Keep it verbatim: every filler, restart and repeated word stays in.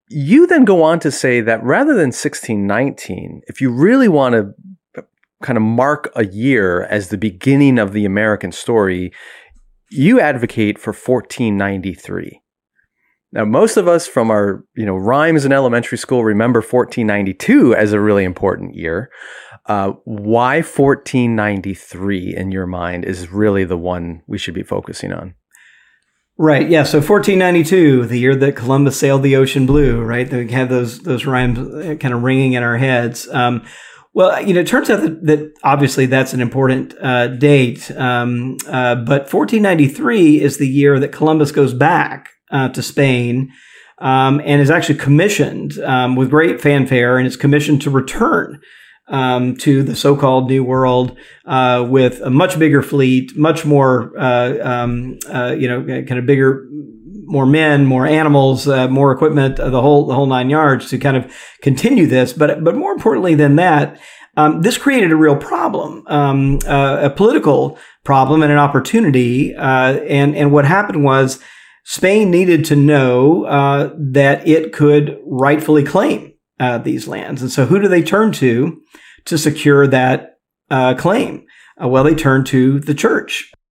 you then go on to say that rather than sixteen nineteen, if you really want to kind of mark a year as the beginning of the American story, you advocate for fourteen ninety-three. Now, most of us from our, you know, rhymes in elementary school remember fourteen ninety-two as a really important year. Uh, why fourteen ninety-three in your mind is really the one we should be focusing on? Right. Yeah. So fourteen ninety-two, the year that Columbus sailed the ocean blue, right? We have those those rhymes kind of ringing in our heads. Um, well, you know, it turns out that, that obviously that's an important uh, date. Um, uh, but fourteen ninety-three is the year that Columbus goes back uh, to Spain um, and is actually commissioned um, with great fanfare, and is commissioned to return Um, to the so-called New World uh, with a much bigger fleet, much more, uh, um, uh, you know, kind of bigger, more men, more animals, uh, more equipment, uh, the whole the whole nine yards to kind of continue this. But but more importantly than that, um, this created a real problem, um, uh, a political problem and an opportunity. Uh, and and what happened was Spain needed to know uh, that it could rightfully claim Uh, these lands. And so who do they turn to to secure that uh, claim? Uh, well, they turn to the church.